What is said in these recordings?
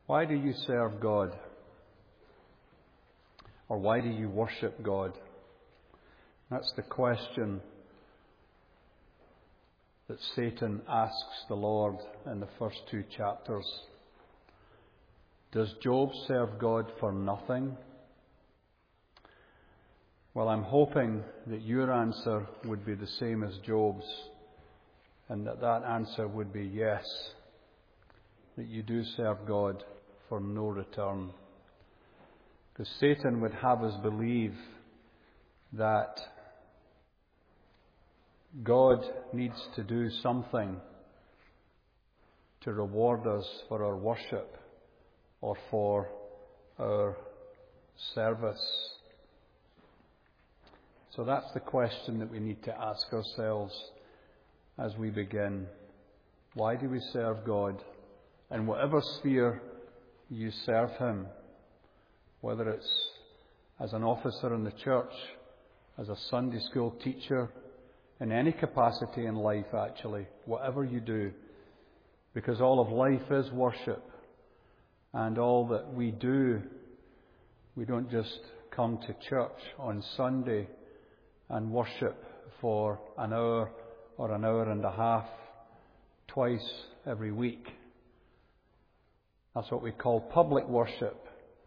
Why do you serve God? Or why do you worship God? That's the question that Satan asks the Lord in the first 2 chapters. Does Job serve God for nothing? Well, I'm hoping that your answer would be the same as Job's, and that answer would be yes, that you do serve God for no return. Because Satan would have us believe that God needs to do something to reward us for our worship or for our service. So that's the question that we need to ask ourselves as we begin. Why do we serve God? In whatever sphere you serve Him, whether it's as an officer in the church, as a Sunday school teacher, in any capacity in life actually, whatever you do, because all of life is worship, and all that we do, we don't just come to church on Sunday and worship for an hour or an hour and a half twice every week. That's what we call public worship.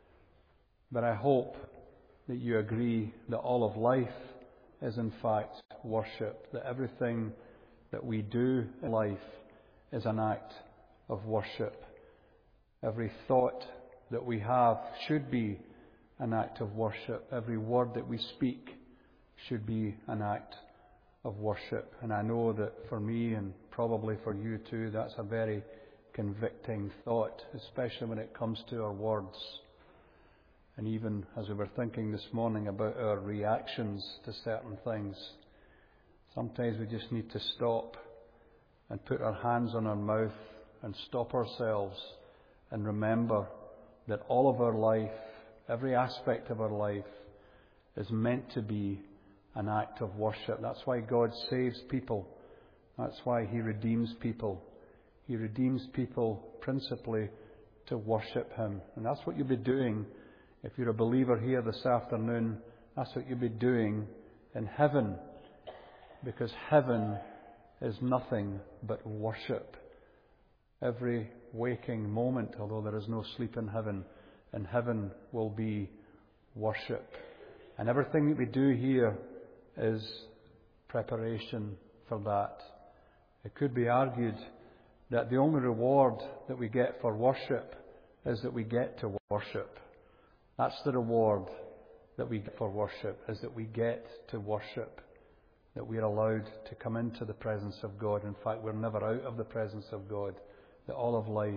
But I hope that you agree that all of life is in fact worship, that everything that we do in life is an act of worship. Every thought that we have should be an act of worship. Every word that we speak should be an act of worship. And I know that for me, and probably for you too, that's a very convicting thought, especially when it comes to our words. And even as we were thinking this morning about our reactions to certain things, sometimes we just need to stop and put our hands on our mouth and stop ourselves and remember that all of our life, every aspect of our life, is meant to be an act of worship. That's why God saves people. That's why He redeems people. He redeems people principally to worship Him. And that's what you'll be doing. If you're a believer here this afternoon, that's what you'll be doing in heaven. Because heaven is nothing but worship. Every waking moment, although there is no sleep in heaven will be worship. And everything that we do here is preparation for that. It could be argued that the only reward that we get for worship is that we get to worship. That's the reward that we get for worship, is that we get to worship, that we're allowed to come into the presence of God. In fact, we're never out of the presence of God, that all of life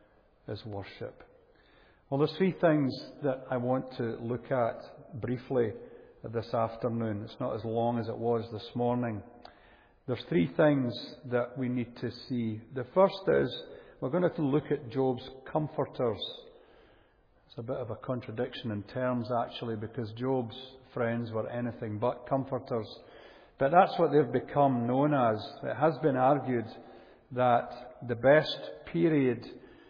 is worship. Well, there's 3 things that I want to look at briefly this afternoon. It's not as long as it was this morning. There's 3 things that we need to see. The first is, we're going to look at Job's comforters. It's a bit of a contradiction in terms, actually, because Job's friends were anything but comforters. But that's what they've become known as. It has been argued that the best period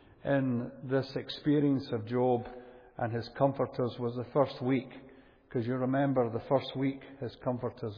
in this experience of Job and his comforters was the first week. Because you remember, the first week his comforters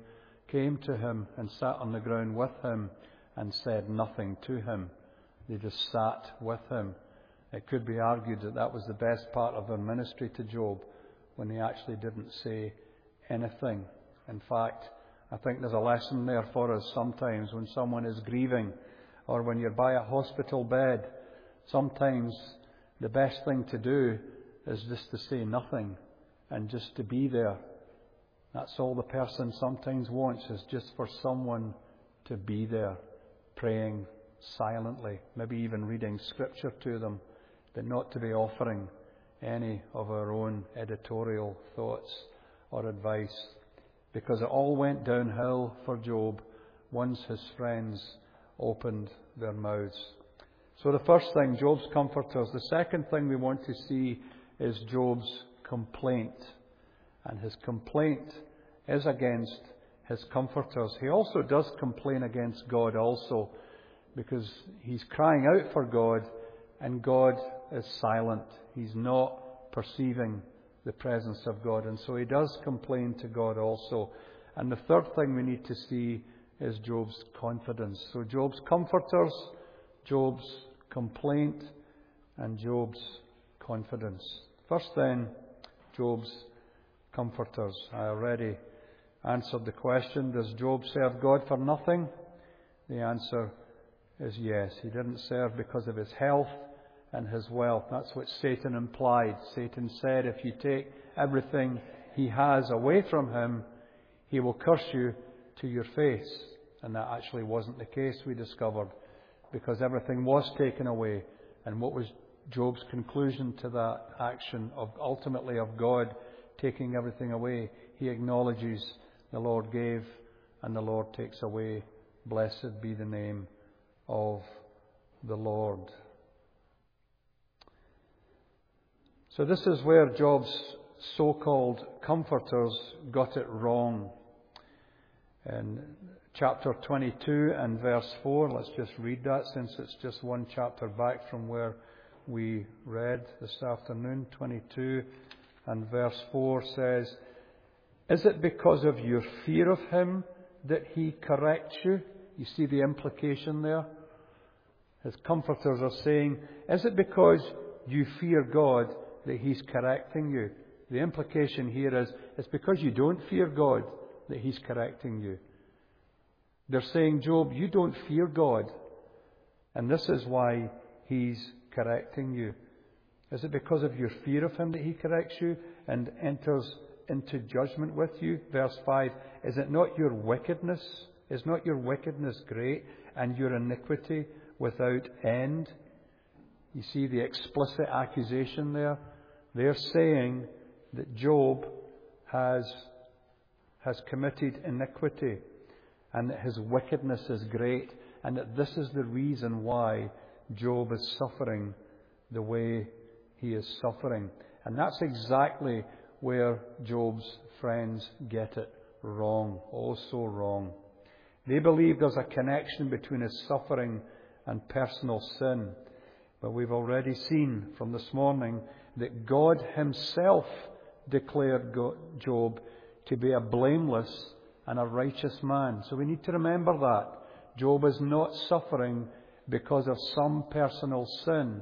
came to him and sat on the ground with him and said nothing to him. They just sat with him. It could be argued that that was the best part of their ministry to Job, when they actually didn't say anything. In fact, I think there's a lesson there for us sometimes when someone is grieving, or when you're by a hospital bed. Sometimes the best thing to do is just to say nothing and just to be there. That's all the person sometimes wants, is just for someone to be there, praying silently, maybe even reading scripture to them, but not to be offering any of our own editorial thoughts or advice. Because it all went downhill for Job once his friends opened their mouths. So the first thing, Job's comforters. The second thing we want to see is Job's complaint. And his complaint is against his comforters. He also does complain against God also, because he's crying out for God, and God is silent. He's not perceiving the presence of God. And so he does complain to God also. And the third thing we need to see is Job's confidence. So Job's comforters, Job's complaint, and Job's confidence. First then, Job's comforters. I already answered the question, does Job serve God for nothing? The answer is yes. He didn't serve because of his health and his wealth. That's what Satan implied. Satan said, if you take everything he has away from him, he will curse you to your face. And that actually wasn't the case, we discovered, because everything was taken away. And what was Job's conclusion to that action of ultimately of God taking everything away? He acknowledges the Lord gave and the Lord takes away. Blessed be the name of the Lord. So this is where Job's so-called comforters got it wrong. In chapter 22 and verse 4, let's just read that since it's just one chapter back from where we read this afternoon. 22 and verse 4 says, is it because of your fear of him that he corrects you? You see the implication there? His comforters are saying, is it because you fear God that he's correcting you? The implication here is, it's because you don't fear God that he's correcting you. They're saying, Job, you don't fear God, and this is why he's correcting you. Is it because of your fear of him that he corrects you and enters into judgment with you? Verse 5, is it not your wickedness? Is not your wickedness great and your iniquity without end? You see the explicit accusation there? They're saying that Job has committed iniquity and that his wickedness is great and that this is the reason why Job is suffering the way he is suffering. And that's exactly where Job's friends get it wrong, oh so wrong. They believe there's a connection between his suffering and personal sin. But we've already seen from this morning that God himself declared Job to be a blameless and a righteous man. So we need to remember that. Job is not suffering because of some personal sin,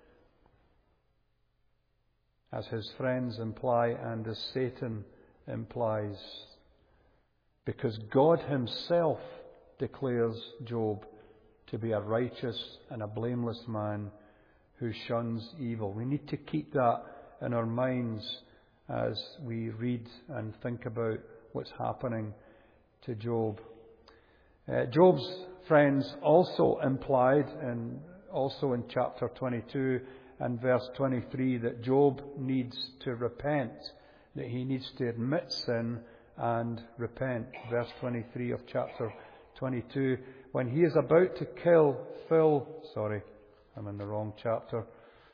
as his friends imply and as Satan implies. Because God himself declares Job to be a righteous and a blameless man who shuns evil. We need to keep that in our minds as we read and think about what's happening to Job. Job's friends also implied, and also in chapter 22 and verse 23, that Job needs to repent, that he needs to admit sin and repent. Verse 23 of chapter 22, when he is about to kill I'm in the wrong chapter.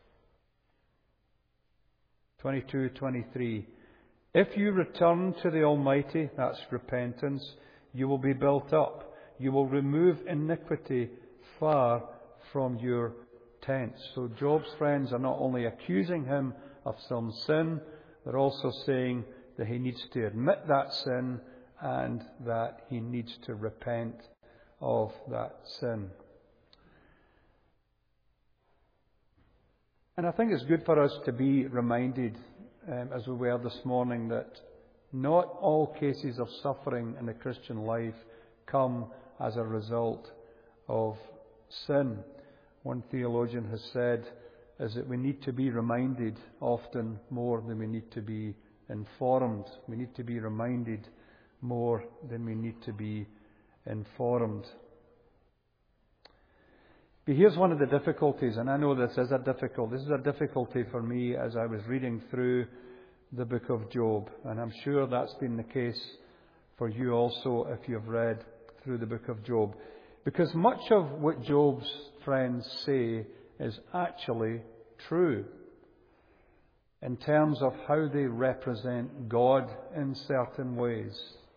22:23. If you return to the Almighty, that's repentance, you will be built up. You will remove iniquity far from your tents. So Job's friends are not only accusing him of some sin, they're also saying that he needs to admit that sin and that he needs to repent of that sin. And I think it's good for us to be reminded, as we were this morning, that not all cases of suffering in the Christian life come as a result of sin. One theologian has said is that we need to be reminded often more than we need to be informed. We need to be reminded more than we need to be informed. But here's one of the difficulties, and I know this is a difficulty for me as I was reading through the book of Job, and I'm sure that's been the case for you also if you've read through the book of Job. Because much of what Job's friends say is actually true in terms of how they represent God in certain ways.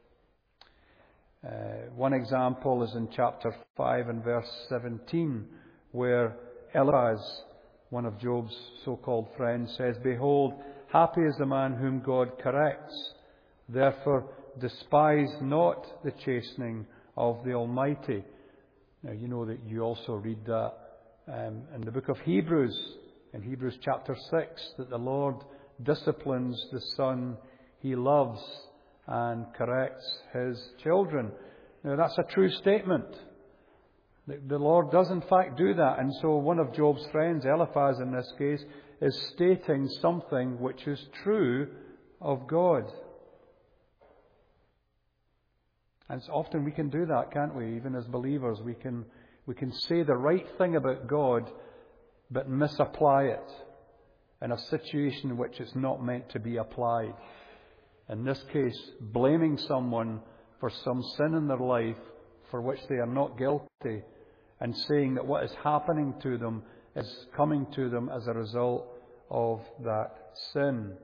One example is in chapter 5 and verse 17, where Eliphaz one of Job's so-called friends, says, "Behold, happy is the man whom God corrects. Therefore, despise not the chastening of the Almighty." Now, you know that you also read that in the book of Hebrews, in Hebrews chapter 6, that the Lord disciplines the Son He loves and corrects His children. Now, that's a true statement. The Lord does in fact do that. And so one of Job's friends, Eliphaz in this case, is stating something which is true of God. And so often we can do that, can't we? Even as believers, we can say the right thing about God, but misapply it in a situation in which it's not meant to be applied. In this case, blaming someone for some sin in their life for which they are not guilty, and saying that what is happening to them is coming to them as a result of that sin.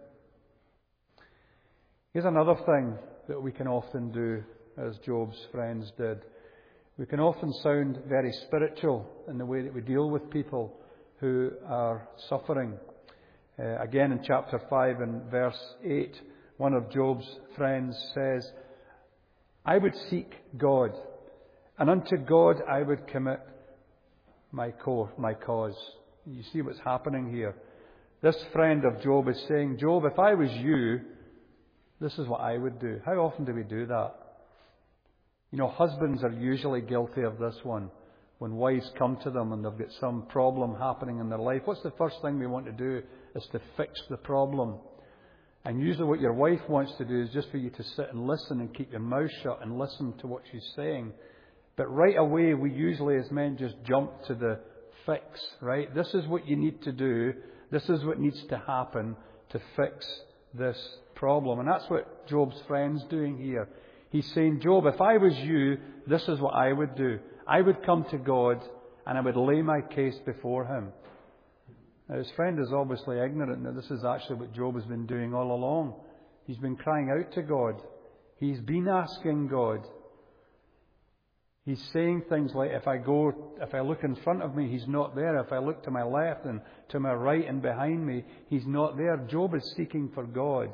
Here's another thing that we can often do, as Job's friends did. We can often sound very spiritual in the way that we deal with people who are suffering. Again, in chapter 5 and verse 8, one of Job's friends says, "I would seek God, and unto God I would commit my cause." You see what's happening here. This friend of Job is saying, "Job, if I was you, this is what I would do." How often do we do that? You know, husbands are usually guilty of this one. When wives come to them and they've got some problem happening in their life, what's the first thing we want to do? Is to fix the problem. And usually what your wife wants to do is just for you to sit and listen and keep your mouth shut and listen to what she's saying. But right away, we usually as men just jump to the fix, right? This is what you need to do. This is what needs to happen to fix this problem. And that's what Job's friend's doing here. He's saying, "Job, if I was you, this is what I would do. I would come to God and I would lay my case before Him." Now, his friend is obviously ignorant that this is actually what Job has been doing all along. He's been crying out to God. He's been asking God. He's saying things like, if I look in front of me, He's not there. If I look to my left and to my right and behind me, He's not there. Job is seeking for God.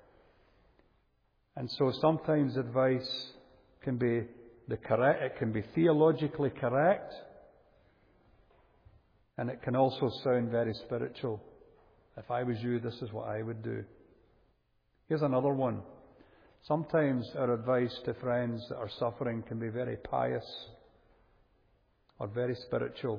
And so sometimes advice can be it can be theologically correct, and it can also sound very spiritual. If I was you, this is what I would do. Here's another one. Sometimes our advice to friends that are suffering can be very pious or very spiritual.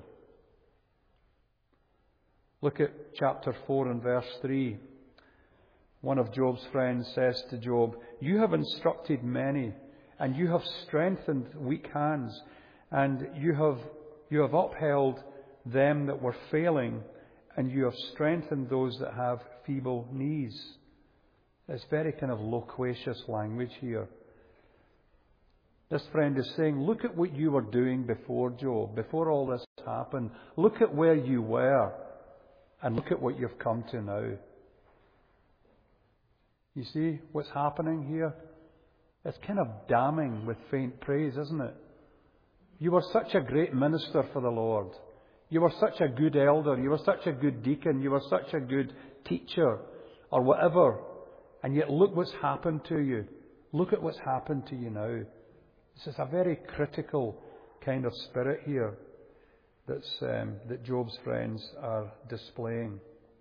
Look at chapter 4 and verse 3. One of Job's friends says to Job, "You have instructed many, and you have strengthened weak hands, and you have upheld them that were failing, and you have strengthened those that have feeble knees." It's very kind of loquacious language here. This friend is saying, look at what you were doing before, Job, before all this happened. Look at where you were, and look at what you've come to now. You see what's happening here? It's kind of damning with faint praise, isn't it? You were such a great minister for the Lord. You were such a good elder. You were such a good deacon. You were such a good teacher, or whatever. And yet look what's happened to you. Look at what's happened to you now. This is a very critical kind of spirit here that Job's friends are displaying.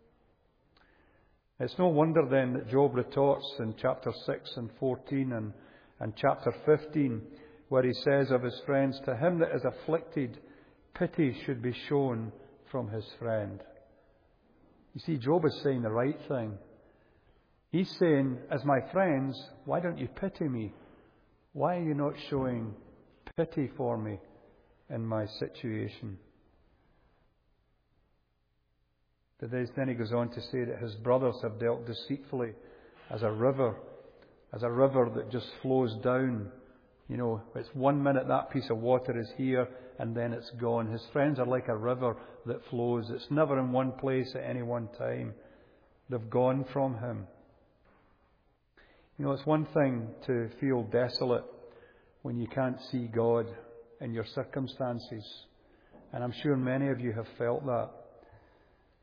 It's no wonder then that Job retorts in chapter 6 and 14 and chapter 15, where he says of his friends, "To him that is afflicted, pity should be shown from his friend." You see, Job is saying the right thing. He's saying, as my friends, why don't you pity me? Why are you not showing pity for me in my situation? But then he goes on to say that his brothers have dealt deceitfully as a river that just flows down. You know, it's 1 minute that piece of water is here and then it's gone. His friends are like a river that flows. It's never in one place at any one time. They've gone from him. You know, it's one thing to feel desolate when you can't see God in your circumstances. And I'm sure many of you have felt that.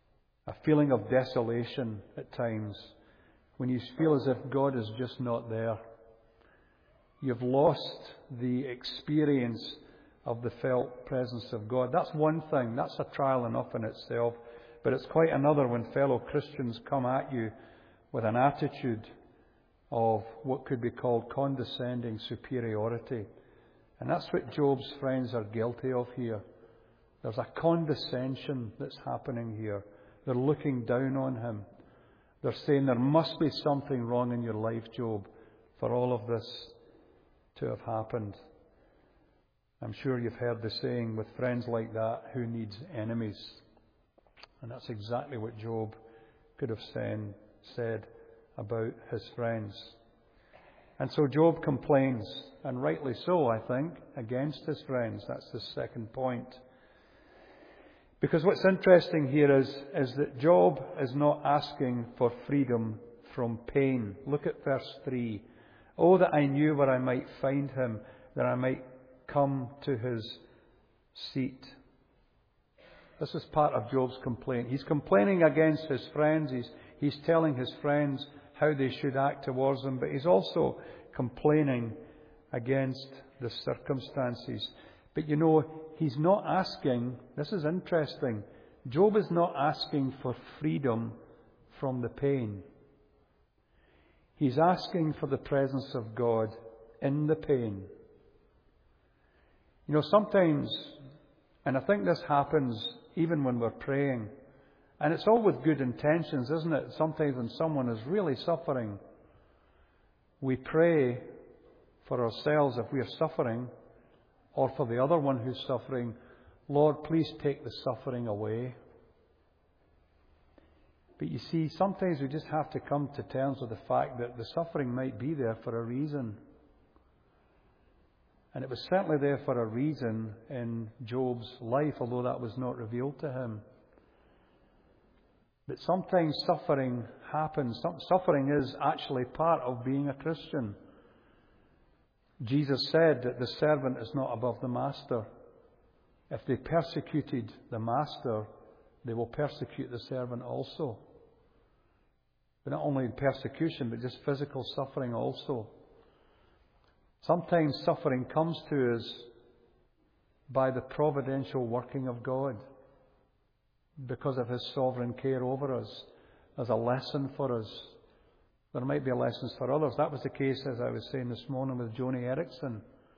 a feeling of desolation at times, when you feel as if God is just not there. You've lost the experience of the felt presence of God. That's one thing. That's a trial enough in itself. But it's quite another when fellow Christians come at you with an attitude of what could be called condescending superiority. And that's what Job's friends are guilty of here. There's a condescension that's happening here. They're looking down on him. They're saying there must be something wrong in your life, Job, for all of this to have happened. I'm sure you've heard the saying, with friends like that, who needs enemies? And that's exactly what Job could have said about his friends. And so Job complains, and rightly so, I think, against his friends. That's the second point. Because what's interesting here is that Job is not asking for freedom from pain. Look at verse 3. Oh, that I knew where I might find him, that I might come to his seat. This is part of Job's complaint. He's complaining against his friends. He's telling his friends how they should act towards him, but he's also complaining against the circumstances. But you know, he's not asking, this is interesting, Job is not asking for freedom from the pain. He's asking for the presence of God in the pain. You know, sometimes, and I think this happens even when we're praying, and it's all with good intentions, isn't it? Sometimes when someone is really suffering, we pray for ourselves if we are suffering, or for the other one who's suffering, Lord, please take the suffering away. But you see, sometimes we just have to come to terms with the fact that the suffering might be there for a reason. And it was certainly there for a reason in Job's life, although that was not revealed to him. But sometimes suffering happens. Suffering is actually part of being a Christian. Jesus said that the servant is not above the master. If they persecuted the master, they will persecute the servant also. But not only persecution, but just physical suffering also. Sometimes suffering comes to us by the providential working of God, because of His sovereign care over us, as a lesson for us. There might be lessons for others. That was the case, as I was saying this morning, with Joni Erickson.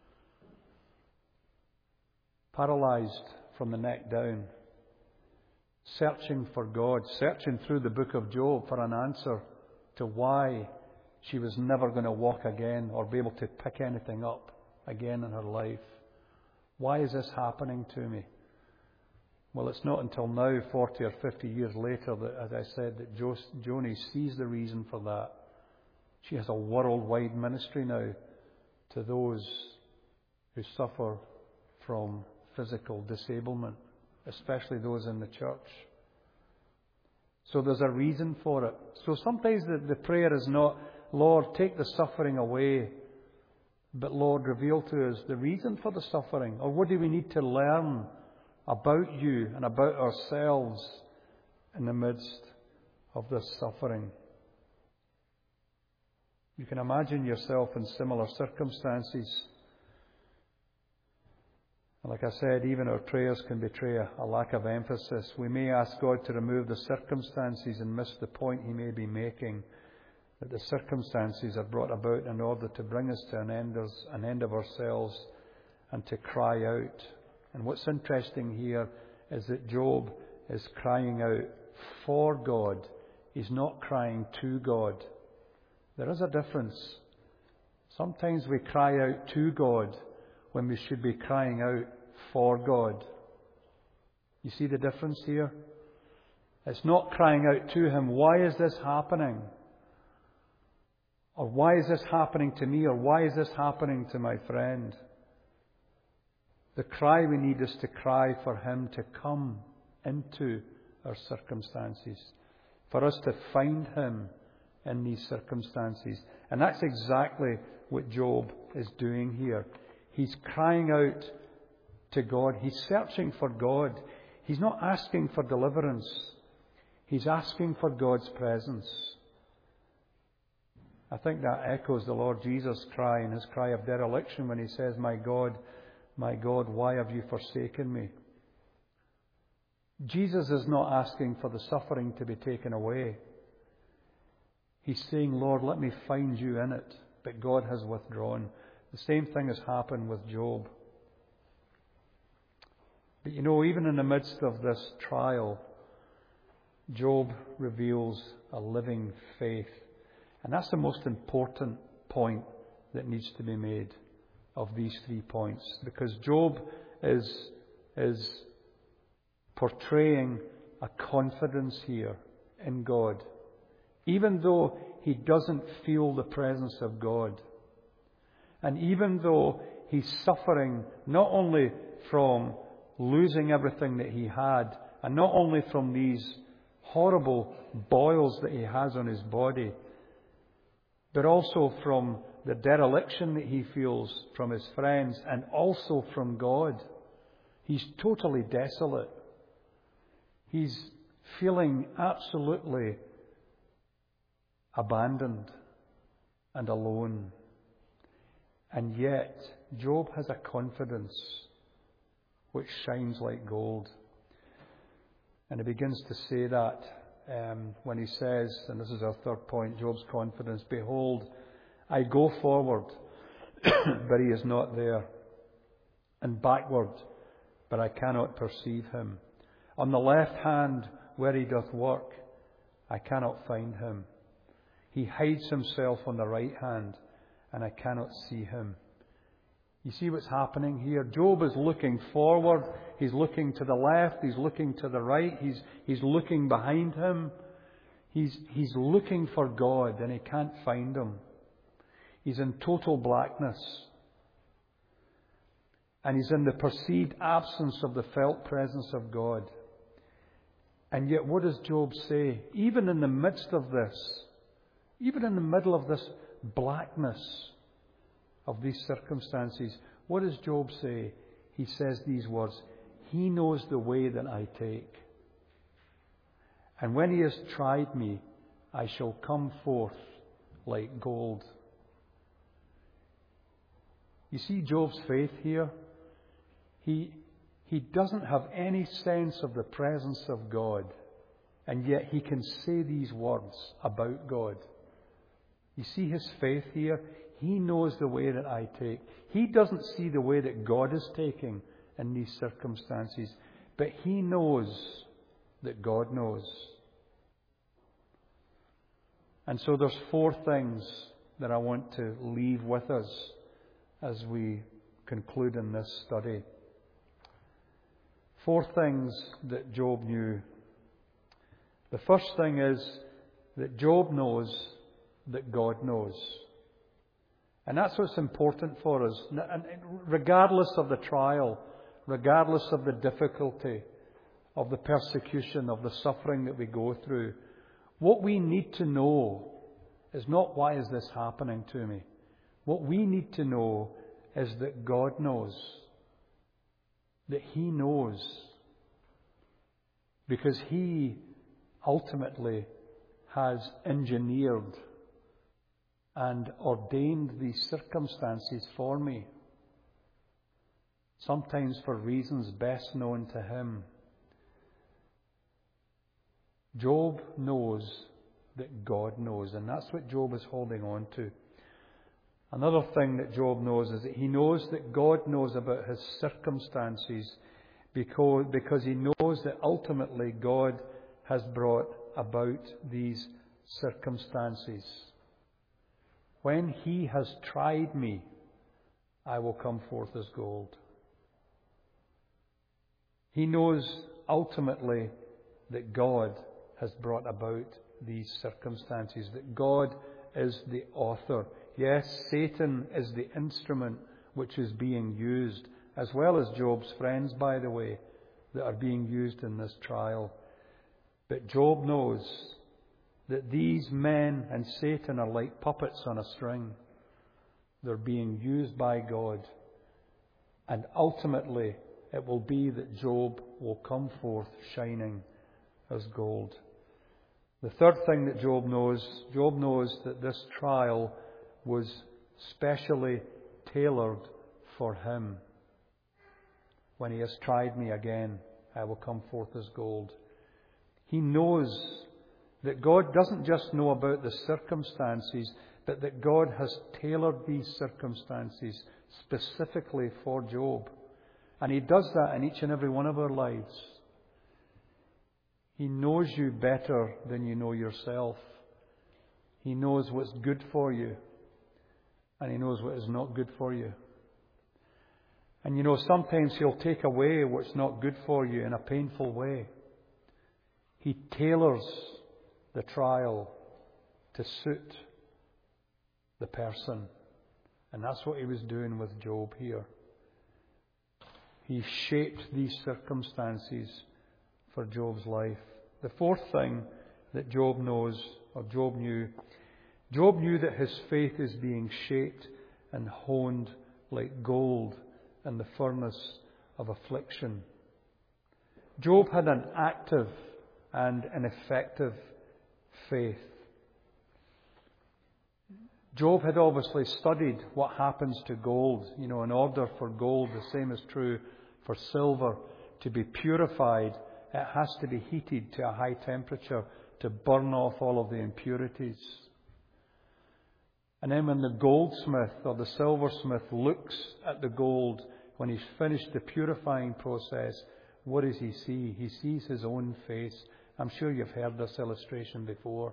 Paralysed from the neck down. Searching for God. Searching through the book of Job for an answer to why she was never going to walk again or be able to pick anything up again in her life. Why is this happening to me? Well, it's not until now, 40 or 50 years later, that, as I said, that Joni sees the reason for that. She has a worldwide ministry now to those who suffer from physical disablement, especially those in the church. So there's a reason for it. So sometimes the prayer is not, Lord, take the suffering away, but Lord, reveal to us the reason for the suffering, or what do we need to learn about you and about ourselves in the midst of this suffering. You can imagine yourself in similar circumstances. And like I said, even our prayers can betray a lack of emphasis. We may ask God to remove the circumstances and miss the point He may be making, that the circumstances are brought about in order to bring us to an end of ourselves and to cry out. And what's interesting here is that Job is crying out for God. He's not crying to God. There is a difference. Sometimes we cry out to God when we should be crying out for God. You see the difference here? It's not crying out to Him, why is this happening? Or why is this happening to me? Or why is this happening to my friend? The cry we need is to cry for Him to come into our circumstances, for us to find Him in these circumstances. And that's exactly what Job is doing here. He's crying out to God. He's searching for God. He's not asking for deliverance. He's asking for God's presence. I think that echoes the Lord Jesus' cry and his cry of dereliction when he says, my God, why have you forsaken me? Jesus is not asking for the suffering to be taken away. He's saying, Lord, let me find you in it. But God has withdrawn. The same thing has happened with Job. But even in the midst of this trial, Job reveals a living faith. And that's the most important point that needs to be made of these 3 points. Because Job is portraying a confidence here in God. Even though he doesn't feel the presence of God. And even though he's suffering not only from losing everything that he had, and not only from these horrible boils that he has on his body, but also from the dereliction that he feels from his friends and also from God. He's totally desolate. He's feeling absolutely abandoned and alone. And yet, Job has a confidence which shines like gold. And he begins to say that when he says, and this is our 3rd point, Job's confidence, behold, I go forward, but he is not there, and backward, but I cannot perceive him. On the left hand, where he doth work, I cannot find him. He hides himself on the right hand, and I cannot see him. You see what's happening here? Job is looking forward. He's looking to the left. He's looking to the right. He's looking behind him. He's looking for God, and he can't find him. He's in total blackness. And he's in the perceived absence of the felt presence of God. And yet what does Job say? Even in the midst of this, even in the middle of this blackness of these circumstances, what does Job say? He says these words, He knows the way that I take. And when He has tried me, I shall come forth like gold. You see Job's faith here? He doesn't have any sense of the presence of God, and yet he can say these words about God. You see his faith here? He knows the way that I take. He doesn't see the way that God is taking in these circumstances, but he knows that God knows. And so there's 4 things that I want to leave with us as we conclude in this study. 4 things that Job knew. The first thing is that Job knows that God knows. And that's what's important for us. Regardless of the trial, regardless of the difficulty, of the persecution, of the suffering that we go through, what we need to know is not, why is this happening to me? What we need to know is that God knows. That He knows. Because He ultimately has engineered and ordained these circumstances for me. Sometimes for reasons best known to Him. Job knows that God knows, and that's what Job is holding on to. Another thing that Job knows is that he knows that God knows about his circumstances because he knows that ultimately God has brought about these circumstances. When He has tried me, I will come forth as gold. He knows ultimately that God has brought about these circumstances, that God is the author. Yes, Satan is the instrument which is being used, as well as Job's friends, by the way, that are being used in this trial. But Job knows that these men and Satan are like puppets on a string. They're being used by God. And ultimately, it will be that Job will come forth shining as gold. The third thing that Job knows that this trial was specially tailored for him. When he has tried me again, I will come forth as gold. He knows that God doesn't just know about the circumstances, but that God has tailored these circumstances specifically for Job. And He does that in each and every one of our lives. He knows you better than you know yourself. He knows what's good for you, and He knows what is not good for you. And sometimes He'll take away what's not good for you in a painful way. He tailors the trial to suit the person. And that's what He was doing with Job here. He shaped these circumstances for Job's life. The fourth thing that Job knew that his faith is being shaped and honed like gold in the furnace of affliction. Job had an active and an effective faith. Job had obviously studied what happens to gold. In order for gold, the same is true for silver, to be purified, it has to be heated to a high temperature to burn off all of the impurities. And then when the goldsmith or the silversmith looks at the gold, when he's finished the purifying process, what does he see? He sees his own face. I'm sure you've heard this illustration before.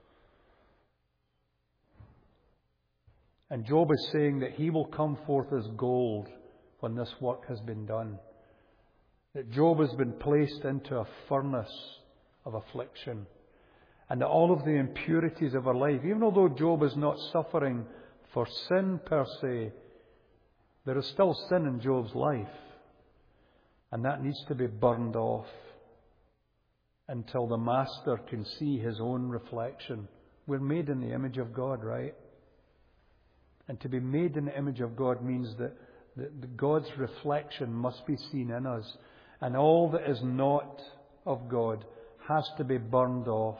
And Job is saying that he will come forth as gold when this work has been done. That Job has been placed into a furnace of affliction. And that all of the impurities of our life, even although Job is not suffering for sin per se, there is still sin in Job's life. And that needs to be burned off until the Master can see his own reflection. We're made in the image of God, right? And to be made in the image of God means that God's reflection must be seen in us. And all that is not of God has to be burned off.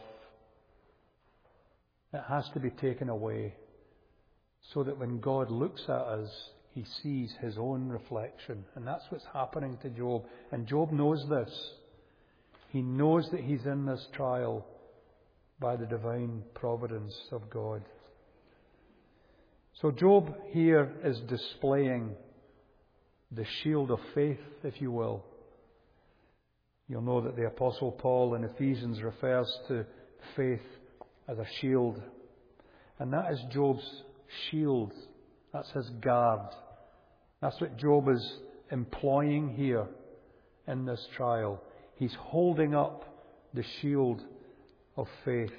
It has to be taken away. So that when God looks at us, He sees His own reflection. And that's what's happening to Job. And Job knows this. He knows that he's in this trial by the divine providence of God. So Job here is displaying the shield of faith, if you will. You'll know that the Apostle Paul in Ephesians refers to faith as a shield. And that is Job's shield. That's his guard. That's what Job is employing here in this trial. He's holding up the shield of faith.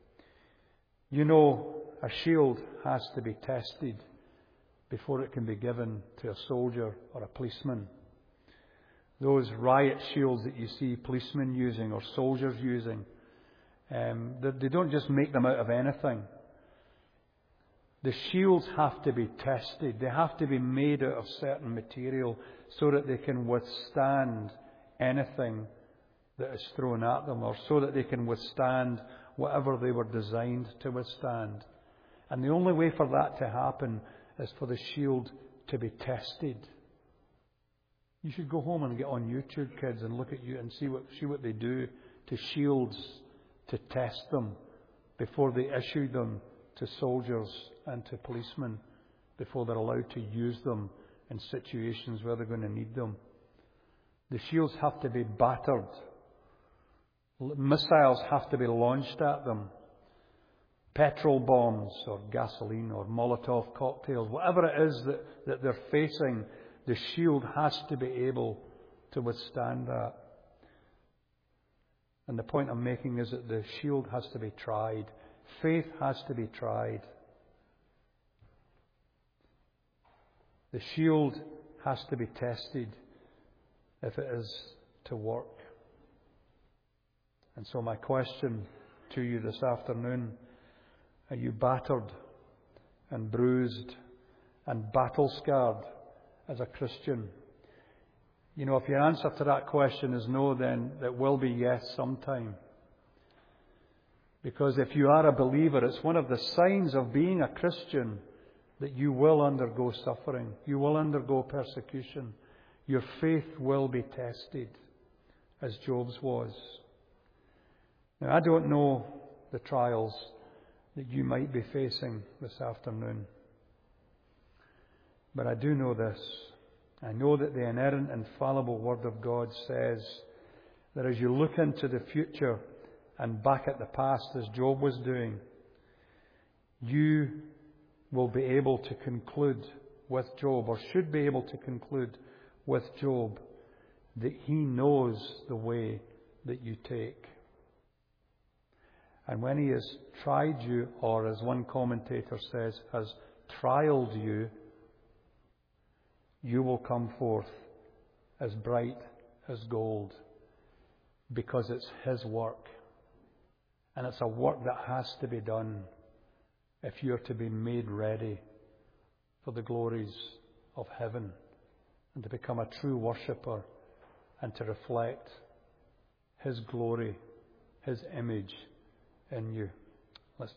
A shield has to be tested before it can be given to a soldier or a policeman. Those riot shields that you see policemen using or soldiers using, they don't just make them out of anything. The shields have to be tested. They have to be made out of certain material so that they can withstand anything that is thrown at them, or so that they can withstand whatever they were designed to withstand. And the only way for that to happen is for the shield to be tested. You should go home and get on YouTube, kids, and look at you and see what they do to shields to test them before they issue them to soldiers and to policemen, before they're allowed to use them in situations where they're going to need them. The shields have to be battered. Missiles have to be launched at them. Petrol bombs or gasoline or Molotov cocktails, whatever it is that they're facing, the shield has to be able to withstand that. And the point I'm making is that the shield has to be tried. Faith has to be tried. The shield has to be tested if it is to work. And so my question to you this afternoon, are you battered and bruised and battle-scarred as a Christian? If your answer to that question is no, then it will be yes sometime. Because if you are a believer, it's one of the signs of being a Christian that you will undergo suffering. You will undergo persecution. Your faith will be tested, as Job's was. Now, I don't know the trials that you might be facing this afternoon. But I do know this. I know that the inerrant, infallible Word of God says that as you look into the future and back at the past, as Job was doing, you will be able to conclude with Job, or should be able to conclude with Job, that he knows the way that you take. And when he has tried you, or as one commentator says, has trialed you, you will come forth as bright as gold, because it's his work. And it's a work that has to be done if you're to be made ready for the glories of heaven and to become a true worshipper and to reflect his glory, his image in you.